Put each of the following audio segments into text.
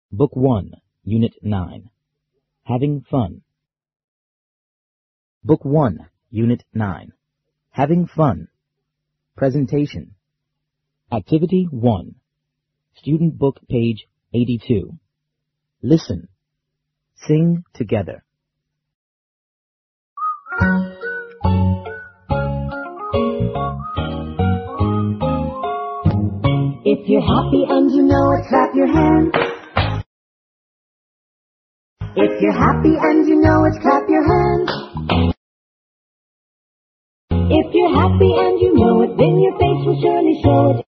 Book 1, Unit 9. Having Fun. Book 1, Unit 9. Having Fun. Presentation. Activity 1. Student Book, page 82. Listen. Sing together. If you're happy and you know it, clap your hands. If you're happy and you know it, clap your hands. If you're happy and you know it, then your face will surely show it.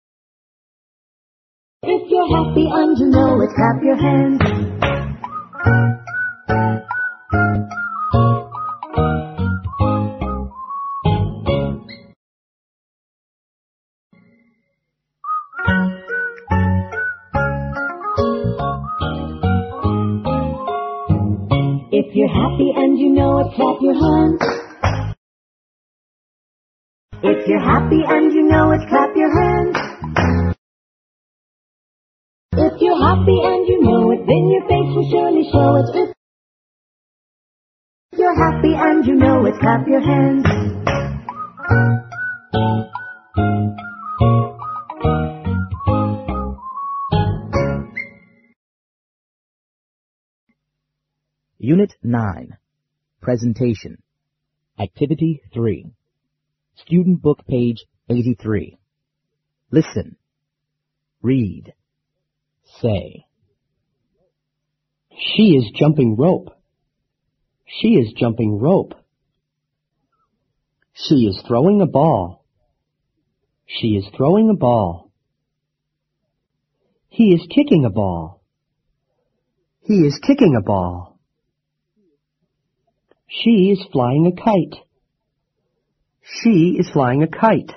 If you're happy and you know it, clap your hands. If you're happy and you know it, clap your hands. If you're happy and you know it, clap your hands. If you're happy and you know it, then your face will surely show it. If you're happy and you know it, clap your hands. Unit 9. Presentation. Activity 3. Student Book, page 83. Listen. Read. Say. She is jumping rope. She is jumping rope. She is throwing a ball. She is throwing a ball. He is kicking a ball. He is kicking a ball. She is flying a kite. She is flying a kite.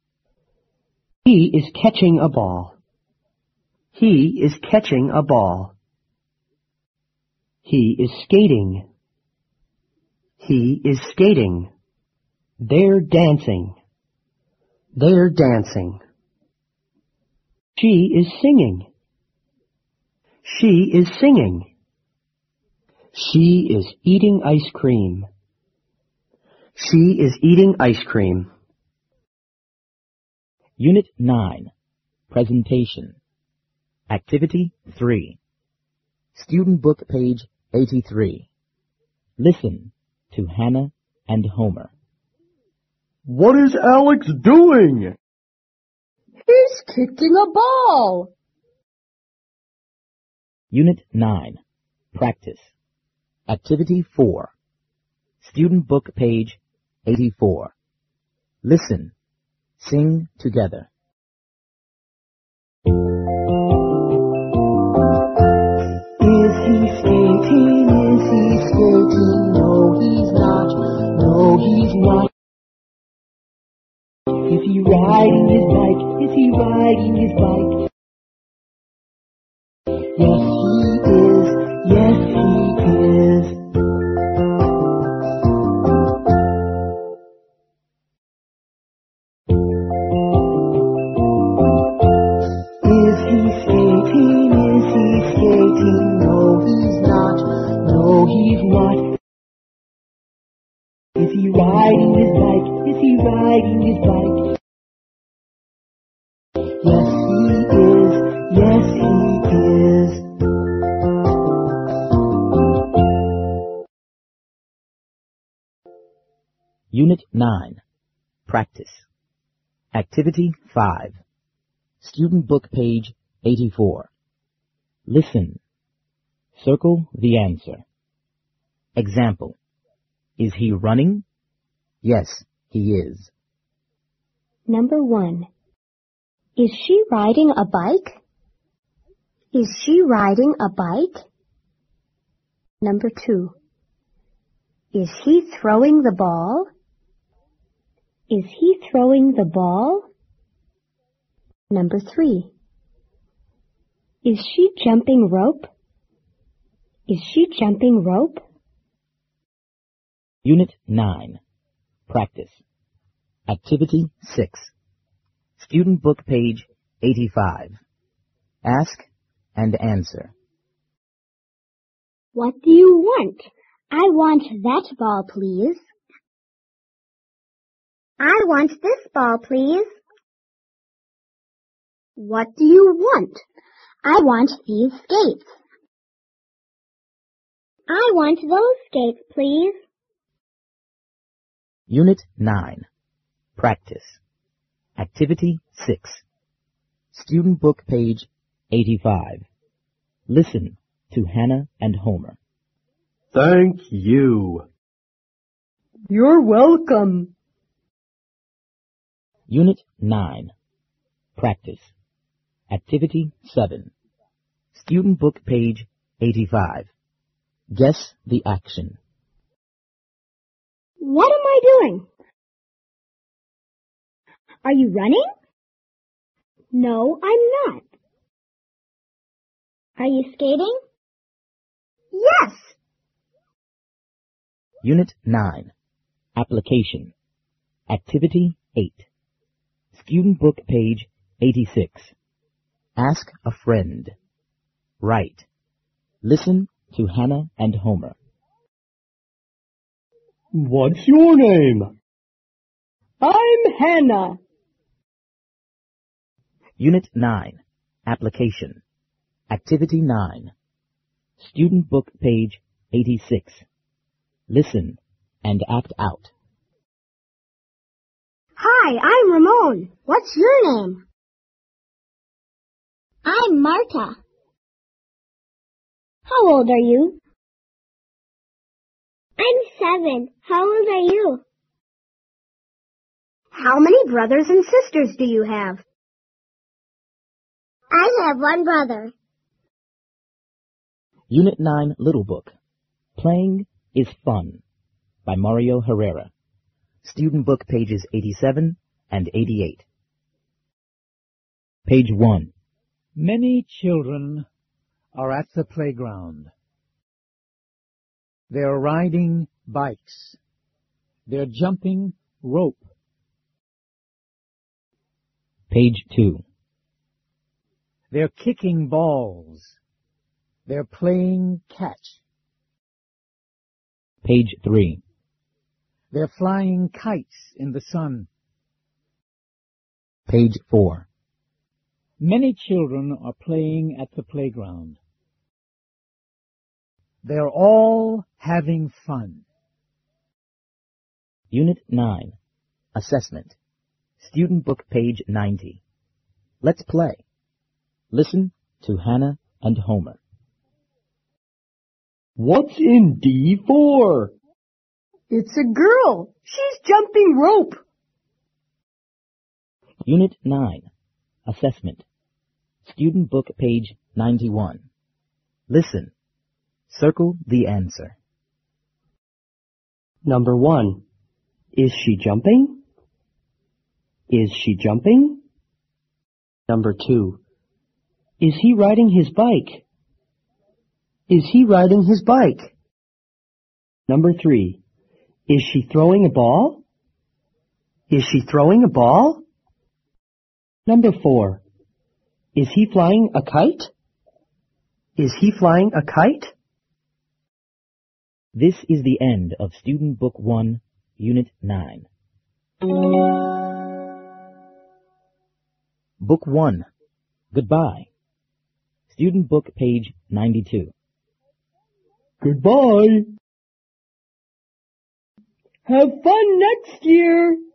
He is catching a ball. He is catching a ball. He is skating. He is skating. They're dancing. They're dancing. She is singing. She is singing. She is eating ice cream. She is eating ice cream. Unit 9. Presentation. Activity 3. Student Book, page 83. Listen to Hannah and Homer. What is Alex doing? He's kicking a ball. Unit 9. Practice. Activity 4. Student Book, page 84. Listen. Sing together. Is he skating? Is he skating? No, he's not. No, he's not. Is he riding his bike? Is he riding his bike? Yes, he is. Yes, he is. Is he skating? Is he skating? No, he's not. No, he's not. Is he riding his bike? Is he riding his bike? Yes, he is. Yes, he is. Unit 9. Practice. Activity 5. Student Book, page 84. Listen. Circle the answer. Example. Is he running? Yes, he is. Number 1. Is she riding a bike? Is she riding a bike? Number 2. Is he throwing the ball? Is he throwing the ball? Number 3. Is she jumping rope? Is she jumping rope? Unit 9. Practice. Activity 6. Student Book, page 85. Ask and answer. What do you want? I want that ball, please. I want this ball, please. What do you want? I want these skates. I want those skates, please. Unit 9. Practice. Activity 6. Student book page 85. Listen to Hannah and Homer. Thank you. You're welcome. Unit 9. Practice. Activity 7. Student book page 85. Guess the action. What am I doing? Are you running? No, I'm not. Are you skating? Yes. Unit 9. Application. Activity 8. Student book page 86. Ask a friend. Write. Listen to Hannah and Homer. What's your name? I'm Hannah. Unit 9. Application. Activity 9. Student book page 86. Listen and act out. Hi, I'm Ramon. What's your name? I'm Marta. How old are you? I'm 7. How old are you? How many brothers and sisters do you have? I have one brother. Unit 9 Little Book. Playing is Fun by Mario Herrera. Student book pages 87 and 88. Page 1. Many children are at the playground. They're riding bikes. They're jumping rope. Page 2. They're kicking balls. They're playing catch. Page 3. They're flying kites in the sun. Page 4. Many children are playing at the playground. They're all having fun. Unit 9. Assessment. Student book page 90. Let's play. Listen to Hannah and Homer. What's in D4? It's a girl. She's jumping rope. Unit 9. Assessment. Student book page 91. Listen. Circle the answer. Number 1. Is she jumping? Is she jumping? Number 2. Is he riding his bike? Is he riding his bike? Number 3. Is she throwing a ball? Is she throwing a ball? Number 4. Is he flying a kite? Is he flying a kite? This is the end of Student Book 1, Unit 9. Book 1. Goodbye. Student book page 92. Goodbye. Have fun next year.